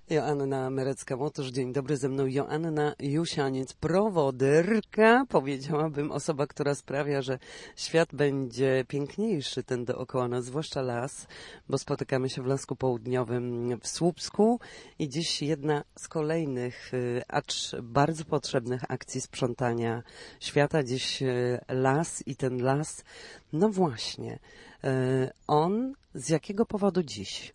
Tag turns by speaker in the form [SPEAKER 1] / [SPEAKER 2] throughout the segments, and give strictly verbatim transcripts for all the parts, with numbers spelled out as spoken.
[SPEAKER 1] Joanna Merecka-Motusz, dzień dobry, ze mną Joanna Jusianiec, prowodyrka, powiedziałabym, osoba, która sprawia, że świat będzie piękniejszy, ten dookoła nas, zwłaszcza las, bo spotykamy się w Lasku Południowym w Słupsku i dziś jedna z kolejnych, acz bardzo potrzebnych akcji sprzątania świata, dziś las i ten las, no właśnie, on z jakiego powodu dziś?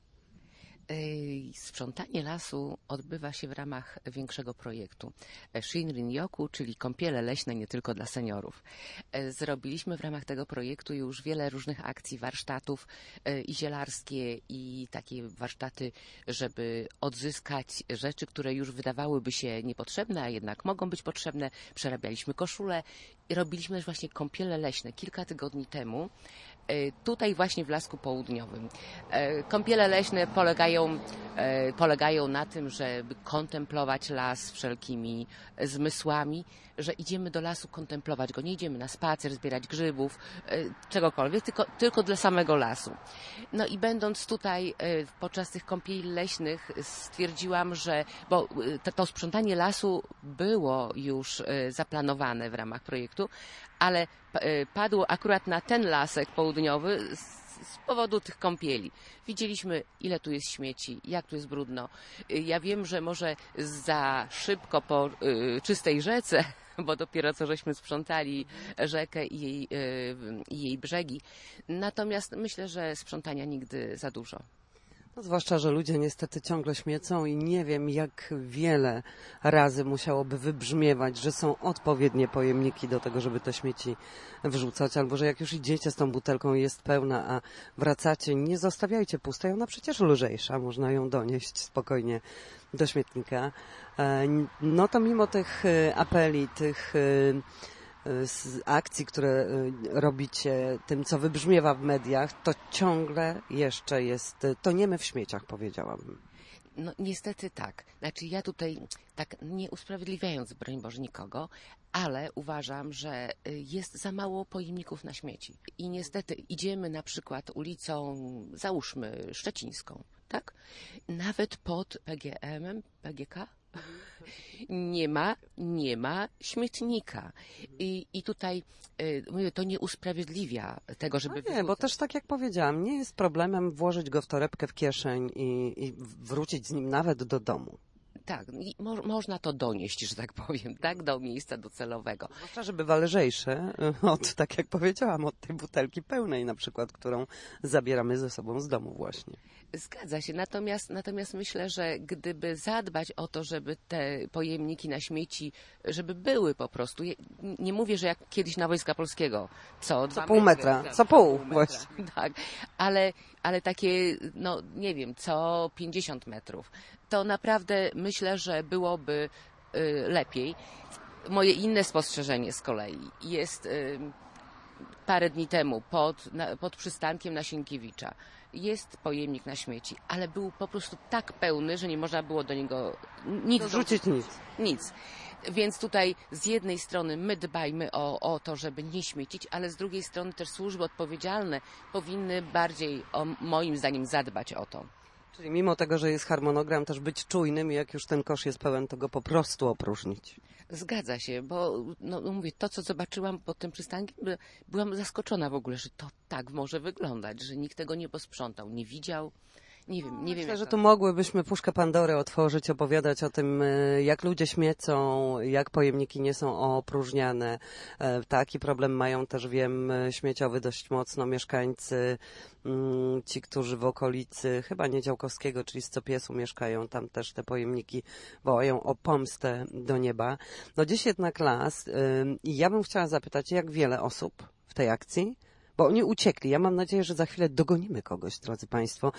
[SPEAKER 2] Sprzątanie lasu odbywa się w ramach większego projektu Shinrin-yoku, czyli kąpiele leśne nie tylko dla seniorów. Zrobiliśmy w ramach tego projektu już wiele różnych akcji, warsztatów i zielarskie, i takie warsztaty, żeby odzyskać rzeczy, które już wydawałyby się niepotrzebne, a jednak mogą być potrzebne. Przerabialiśmy koszule i robiliśmy też właśnie kąpiele leśne kilka tygodni temu. Tutaj właśnie w Lasku Południowym. Kąpiele leśne polegają, polegają na tym, żeby kontemplować las wszelkimi zmysłami, że idziemy do lasu kontemplować go, nie idziemy na spacer, zbierać grzybów, czegokolwiek, tylko, tylko dla samego lasu. No i będąc tutaj podczas tych kąpieli leśnych stwierdziłam, że, bo to, to sprzątanie lasu było już zaplanowane w ramach projektu, ale padło akurat na ten lasek południowy z powodu tych kąpieli. Widzieliśmy, ile tu jest śmieci, jak tu jest brudno. Ja wiem, że może za szybko po y, czystej rzece, bo dopiero co żeśmy sprzątali rzekę i jej, y, i jej brzegi. Natomiast myślę, że sprzątania nigdy za dużo.
[SPEAKER 1] No, zwłaszcza, że ludzie niestety ciągle śmiecą i nie wiem, jak wiele razy musiałoby wybrzmiewać, że są odpowiednie pojemniki do tego, żeby te śmieci wrzucać, albo że jak już idziecie z tą butelką i jest pełna, a wracacie, nie zostawiajcie pustej, ona przecież lżejsza, można ją donieść spokojnie do śmietnika. No to mimo tych apeli, tych z akcji, które robicie, tym, co wybrzmiewa w mediach, to ciągle jeszcze jest, to nie my w śmieciach, powiedziałabym.
[SPEAKER 2] No niestety tak. Znaczy ja tutaj, tak nie usprawiedliwiając, broń Boże, nikogo, ale uważam, że jest za mało pojemników na śmieci. I niestety idziemy na przykład ulicą, załóżmy, Szczecińską, tak? Nawet pod P G M-em, P G K? Nie ma, nie ma śmietnika. I, i tutaj y, mówię, to nie usprawiedliwia tego, żeby...
[SPEAKER 1] No nie, bo też tak jak powiedziałam, nie jest problemem włożyć go w torebkę w kieszeń i, i wrócić z nim nawet do domu.
[SPEAKER 2] Tak, i mo można to donieść, że tak powiem, tak, do miejsca docelowego.
[SPEAKER 1] Zwłaszcza, że bywa lżejsze od, tak jak powiedziałam, od tej butelki pełnej na przykład, którą zabieramy ze sobą z domu właśnie.
[SPEAKER 2] Zgadza się, natomiast, natomiast myślę, że gdyby zadbać o to, żeby te pojemniki na śmieci, żeby były po prostu, nie mówię, że jak kiedyś na Wojska Polskiego, co,
[SPEAKER 1] co pół metra,
[SPEAKER 2] tak,
[SPEAKER 1] co pół,
[SPEAKER 2] pół
[SPEAKER 1] właśnie.
[SPEAKER 2] Metra, tak, ale, ale takie, no nie wiem, co pięćdziesiąt metrów, to naprawdę myślę, że byłoby y, lepiej. Moje inne spostrzeżenie z kolei jest y, parę dni temu pod, na, pod przystankiem na Sienkiewicza. Jest pojemnik na śmieci, ale był po prostu tak pełny, że nie można było do niego nic
[SPEAKER 1] dorzucić. Nic.
[SPEAKER 2] Nic. Więc tutaj z jednej strony my dbajmy o, o to, żeby nie śmiecić, ale z drugiej strony też służby odpowiedzialne powinny bardziej, o, moim zdaniem, zadbać o to.
[SPEAKER 1] Czyli mimo tego, że jest harmonogram, też być czujnym i jak już ten kosz jest pełen, to go po prostu opróżnić.
[SPEAKER 2] Zgadza się, bo no, mówię, to co zobaczyłam pod tym przystankiem, byłam zaskoczona w ogóle, że to tak może wyglądać, że nikt tego nie posprzątał, nie widział. Nie wiem, nie
[SPEAKER 1] Myślę,
[SPEAKER 2] wiem.
[SPEAKER 1] że
[SPEAKER 2] to...
[SPEAKER 1] tu mogłybyśmy puszkę Pandory otworzyć, opowiadać o tym, jak ludzie śmiecą, jak pojemniki nie są opróżniane. Taki problem mają też, wiem, śmieciowy dość mocno mieszkańcy, ci, którzy w okolicy, chyba Niedziałkowskiego, czyli Scopiesu mieszkają, tam też te pojemniki wołają o pomstę do nieba. No dziś jednak las i ja bym chciała zapytać, jak wiele osób w tej akcji? Bo oni uciekli. Ja mam nadzieję, że za chwilę dogonimy kogoś, drodzy Państwo,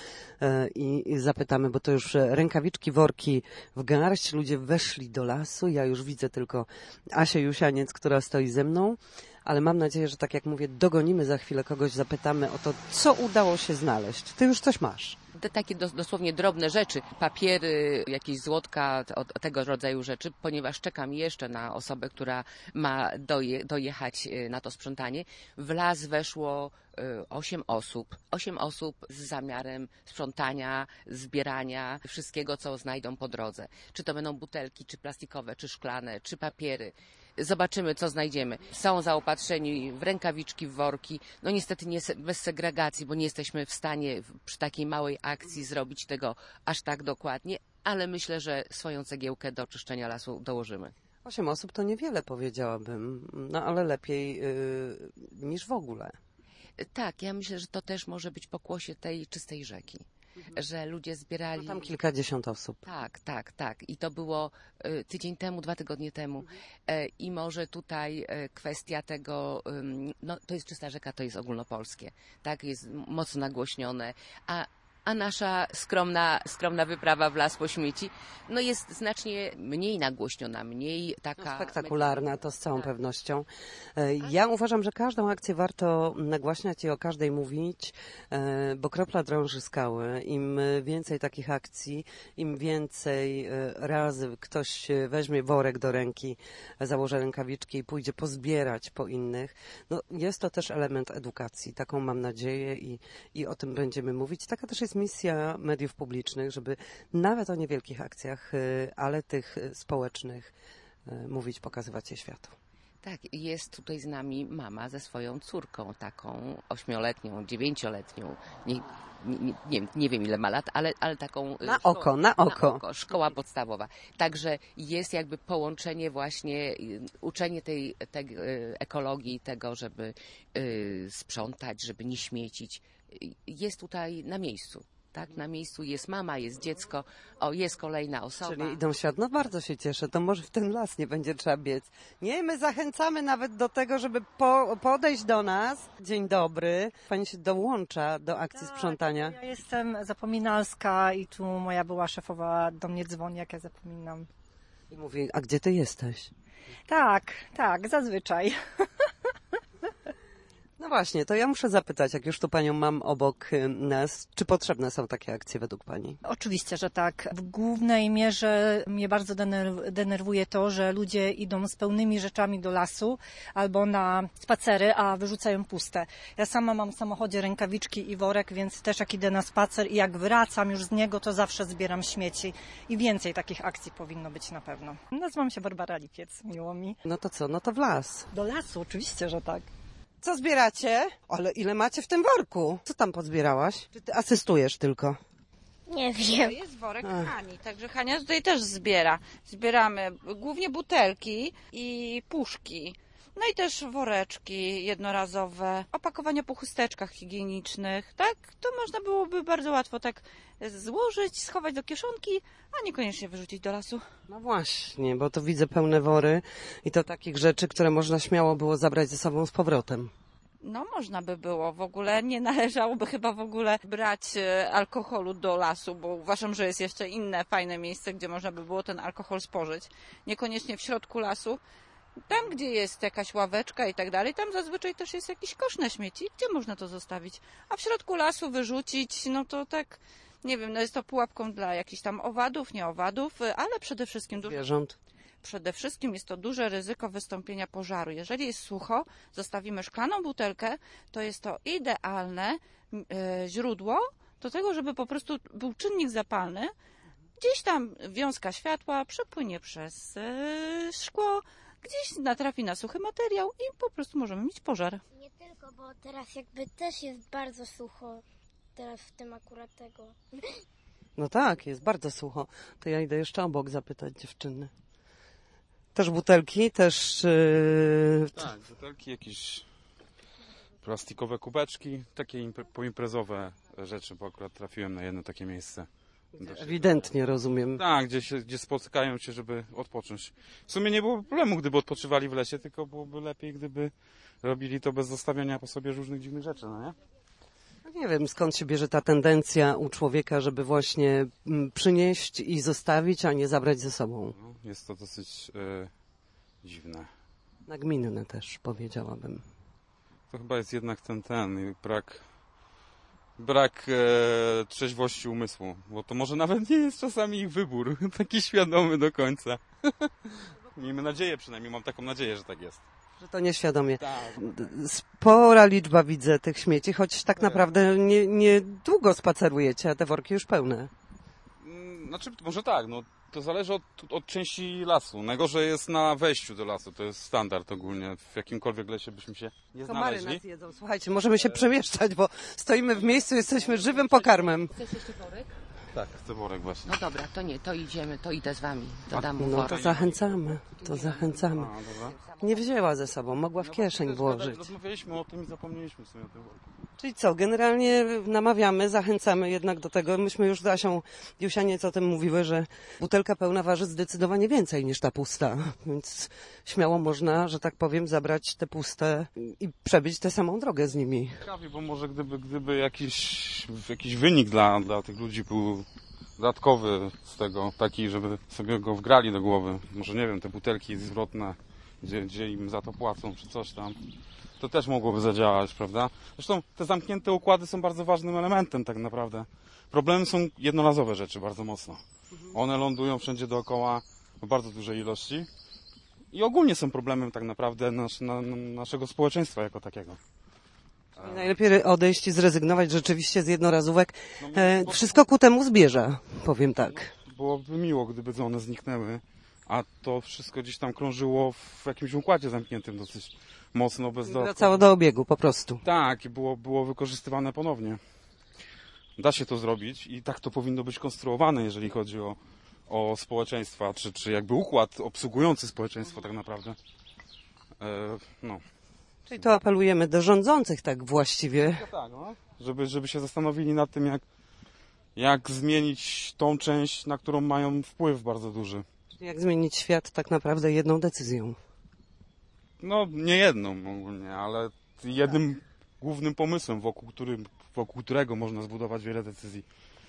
[SPEAKER 1] i, i zapytamy, bo to już rękawiczki, worki w garść. Ludzie weszli do lasu. Ja już widzę tylko Asię Jusianiec, która stoi ze mną, ale mam nadzieję, że tak jak mówię, dogonimy za chwilę kogoś, zapytamy o to, co udało się znaleźć. Ty już coś masz.
[SPEAKER 2] Te takie dos, dosłownie drobne rzeczy, papiery, jakieś złotka, o, tego rodzaju rzeczy, ponieważ czekam jeszcze na osobę, która ma doje, dojechać na to sprzątanie. W las weszło osiem osób. Osiem osób z zamiarem sprzątania, zbierania wszystkiego, co znajdą po drodze. Czy to będą butelki, czy plastikowe, czy szklane, czy papiery. Zobaczymy, co znajdziemy. Są zaopatrzeni w rękawiczki, w worki. No niestety nie bez segregacji, bo nie jesteśmy w stanie przy takiej małej akcji zrobić tego aż tak dokładnie, ale myślę, że swoją cegiełkę do czyszczenia lasu dołożymy.
[SPEAKER 1] Osiem osób to niewiele, powiedziałabym, no ale lepiej yy, niż w ogóle.
[SPEAKER 2] Tak, ja myślę, że to też może być pokłosie tej czystej rzeki. Mhm. Że ludzie zbierali...
[SPEAKER 1] No tam kilkadziesiąt osób.
[SPEAKER 2] Tak, tak, tak. I to było y, tydzień temu, dwa tygodnie temu. Mhm. E, I może tutaj e, kwestia tego, ym, no to jest czysta rzeka, to jest ogólnopolskie. Tak, jest mocno nagłośnione. A A nasza skromna, skromna wyprawa w las po śmieci no jest znacznie mniej nagłośniona, mniej taka...
[SPEAKER 1] No, spektakularna, to z całą tak. pewnością. Ja uważam, że każdą akcję warto nagłaśniać i o każdej mówić, bo kropla drąży skały. Im więcej takich akcji, im więcej razy ktoś weźmie worek do ręki, założy rękawiczki i pójdzie pozbierać po innych, no jest to też element edukacji. Taką mam nadzieję i, i o tym będziemy mówić. Taka też jest misja mediów publicznych, żeby nawet o niewielkich akcjach, ale tych społecznych mówić, pokazywać je światu.
[SPEAKER 2] Tak, jest tutaj z nami mama ze swoją córką, taką ośmioletnią, dziewięcioletnią, nie, nie, nie, nie wiem ile ma lat, ale, ale taką...
[SPEAKER 1] Na szkołę, oko, na oko.
[SPEAKER 2] Na oko, szkoła podstawowa. Także jest jakby połączenie właśnie, uczenie tej, tej ekologii, tego, żeby y, sprzątać, żeby nie śmiecić. Jest tutaj na miejscu. Tak, na miejscu jest mama, jest dziecko, o, jest kolejna osoba.
[SPEAKER 1] Czyli idą w świat. No bardzo się cieszę, to może w ten las nie będzie trzeba biec. Nie, my zachęcamy nawet do tego, żeby po, podejść do nas. Dzień dobry. Pani się dołącza do akcji tak, sprzątania.
[SPEAKER 3] Ja jestem zapominalska i tu moja była szefowa do mnie dzwoni, jak ja zapominam.
[SPEAKER 1] I mówi, a gdzie ty jesteś?
[SPEAKER 3] Tak, tak, zazwyczaj.
[SPEAKER 1] No właśnie, to ja muszę zapytać, jak już tu panią mam obok nas, czy potrzebne są takie akcje według pani?
[SPEAKER 3] Oczywiście, że tak. W głównej mierze mnie bardzo denerwuje to, że ludzie idą z pełnymi rzeczami do lasu albo na spacery, a wyrzucają puste. Ja sama mam w samochodzie rękawiczki i worek, więc też jak idę na spacer i jak wracam już z niego, to zawsze zbieram śmieci. I więcej takich akcji powinno być na pewno. Nazywam się Barbara Lipiec, miło mi.
[SPEAKER 1] No to co, no to w las.
[SPEAKER 3] Do lasu, oczywiście, że tak.
[SPEAKER 1] Co zbieracie? Ale ile macie w tym worku? Co tam pozbierałaś? Czy ty asystujesz tylko?
[SPEAKER 4] Nie wiem.
[SPEAKER 5] To jest worek Ach. Hani, także Hania tutaj też zbiera. Zbieramy głównie butelki i puszki. No i też woreczki jednorazowe, opakowania po chusteczkach higienicznych, tak? To można byłoby bardzo łatwo tak złożyć, schować do kieszonki, a niekoniecznie wyrzucić do lasu.
[SPEAKER 1] No właśnie, bo to widzę pełne wory i to takich rzeczy, które można śmiało było zabrać ze sobą z powrotem.
[SPEAKER 5] No można by było, w ogóle nie należałoby chyba w ogóle brać alkoholu do lasu, bo uważam, że jest jeszcze inne fajne miejsce, gdzie można by było ten alkohol spożyć. Niekoniecznie w środku lasu. Tam, gdzie jest jakaś ławeczka i tak dalej, tam zazwyczaj też jest jakiś kosz na śmieci, gdzie można to zostawić. A w środku lasu wyrzucić, no to tak, nie wiem, no jest to pułapką dla jakichś tam owadów, nie owadów, ale przede wszystkim... Duże,
[SPEAKER 1] zwierząt.
[SPEAKER 5] Przede wszystkim jest to duże ryzyko wystąpienia pożaru. Jeżeli jest sucho, zostawimy szklaną butelkę, to jest to idealne e, źródło do tego, żeby po prostu był czynnik zapalny. Gdzieś tam wiązka światła przepłynie przez e, szkło, gdzieś natrafi na suchy materiał i po prostu możemy mieć pożar.
[SPEAKER 4] Nie tylko, bo teraz jakby też jest bardzo sucho, teraz w tym akurat tego.
[SPEAKER 1] No tak, jest bardzo sucho. To ja idę jeszcze obok zapytać dziewczyny. Też butelki, też... Yy...
[SPEAKER 6] Tak, butelki, jakieś plastikowe kubeczki, takie impre- poimprezowe rzeczy, bo akurat trafiłem na jedno takie miejsce.
[SPEAKER 1] Ewidentnie, rozumiem.
[SPEAKER 6] Tak, gdzie, się, gdzie spotykają się, żeby odpocząć. W sumie nie byłoby problemu, gdyby odpoczywali w lesie, tylko byłoby lepiej, gdyby robili to bez zostawiania po sobie różnych dziwnych rzeczy, no nie?
[SPEAKER 1] No nie wiem, skąd się bierze ta tendencja u człowieka, żeby właśnie przynieść i zostawić, a nie zabrać ze sobą.
[SPEAKER 6] No, jest to dosyć e, dziwne.
[SPEAKER 1] Nagminne też, powiedziałabym.
[SPEAKER 6] To chyba jest jednak ten, ten brak brak e, trzeźwości umysłu, bo to może nawet nie jest czasami ich wybór, taki świadomy do końca. Miejmy nadzieję, przynajmniej mam taką nadzieję, że tak jest.
[SPEAKER 1] Że to nieświadomie.
[SPEAKER 6] Tak.
[SPEAKER 1] Spora liczba widzę tych śmieci, choć tak naprawdę nie, nie długo spacerujecie, a te worki już pełne.
[SPEAKER 6] Znaczy, może tak, no to zależy od, od części lasu. Najgorzej jest na wejściu do lasu, to jest standard ogólnie. W jakimkolwiek lesie byśmy się nie
[SPEAKER 1] Komary
[SPEAKER 6] znaleźli.
[SPEAKER 1] nas jedzą. Słuchajcie, możemy się przemieszczać, bo stoimy w miejscu, jesteśmy żywym pokarmem.
[SPEAKER 2] Chcesz jeszcze worek?
[SPEAKER 6] Tak, chcę worek właśnie.
[SPEAKER 2] No dobra, to nie, to idziemy, to idę z wami. Dodam mu
[SPEAKER 1] No
[SPEAKER 2] worek.
[SPEAKER 1] to zachęcamy, to zachęcamy.
[SPEAKER 6] A, dobra.
[SPEAKER 1] Nie wzięła ze sobą, mogła w kieszeń
[SPEAKER 6] Też
[SPEAKER 1] włożyć.
[SPEAKER 6] Rozmawialiśmy o tym i zapomnieliśmy sobie o tym worku.
[SPEAKER 1] Czyli co, generalnie namawiamy, zachęcamy jednak do tego. Myśmy już z Asią Jusianiec o tym mówiły, że butelka pełna waży zdecydowanie więcej niż ta pusta. Więc śmiało można, że tak powiem, zabrać te puste i przebyć tę samą drogę z nimi.
[SPEAKER 6] Ciekawie, bo może gdyby, gdyby jakiś, jakiś wynik dla, dla tych ludzi był dodatkowy z tego, taki, żeby sobie go wgrali do głowy. Może nie wiem, te butelki zwrotne, gdzie, gdzie im za to płacą, czy coś tam. To też mogłoby zadziałać, prawda? Zresztą te zamknięte układy są bardzo ważnym elementem tak naprawdę. Problemem są jednorazowe rzeczy bardzo mocno. One lądują wszędzie dookoła w bardzo dużej ilości i ogólnie są problemem tak naprawdę nas, na, naszego społeczeństwa jako takiego.
[SPEAKER 1] I najlepiej odejść i zrezygnować rzeczywiście z jednorazówek.
[SPEAKER 6] No,
[SPEAKER 1] E,
[SPEAKER 6] bo-
[SPEAKER 1] wszystko ku temu zmierza, powiem tak.
[SPEAKER 6] Byłoby miło, gdyby one zniknęły, a to wszystko gdzieś tam krążyło w jakimś układzie zamkniętym dosyć mocno, bez do...
[SPEAKER 1] Wracało do obiegu po prostu.
[SPEAKER 6] Tak, i było, było wykorzystywane ponownie. Da się to zrobić i tak to powinno być konstruowane, jeżeli chodzi o, o społeczeństwa, czy, czy jakby układ obsługujący społeczeństwo tak naprawdę. E, no.
[SPEAKER 1] Czyli to apelujemy do rządzących tak właściwie.
[SPEAKER 6] No tak, no. Żeby, żeby się zastanowili nad tym, jak, jak zmienić tą część, na którą mają wpływ bardzo duży.
[SPEAKER 1] Jak zmienić świat tak naprawdę jedną decyzją.
[SPEAKER 6] No, nie jedną ogólnie, ale jednym głównym pomysłem, wokół, którym, wokół którego można zbudować wiele decyzji.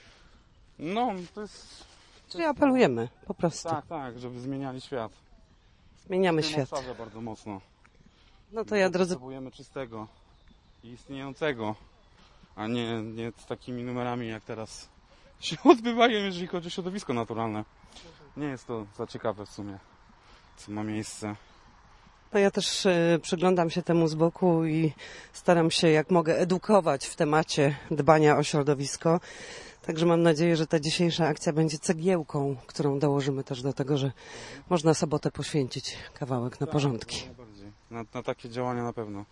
[SPEAKER 6] No, to jest...
[SPEAKER 1] Czyli apelujemy po prostu.
[SPEAKER 6] Tak, tak, żeby zmieniali świat.
[SPEAKER 1] Zmieniamy
[SPEAKER 6] W tym
[SPEAKER 1] świat.
[SPEAKER 6] obszarze bardzo mocno.
[SPEAKER 1] No to ja, drodzy,
[SPEAKER 6] Potrzebujemy czystego i istniejącego, a nie, nie z takimi numerami, jak teraz się odbywają, jeżeli chodzi o środowisko naturalne. Nie jest to za ciekawe w sumie, co ma miejsce.
[SPEAKER 1] no ja też e, przyglądam się temu z boku i staram się jak mogę edukować w temacie dbania o środowisko. Także mam nadzieję, że ta dzisiejsza akcja będzie cegiełką, którą dołożymy też do tego, że można sobotę poświęcić kawałek na porządki.
[SPEAKER 6] Najbardziej. Na, na takie działania na pewno.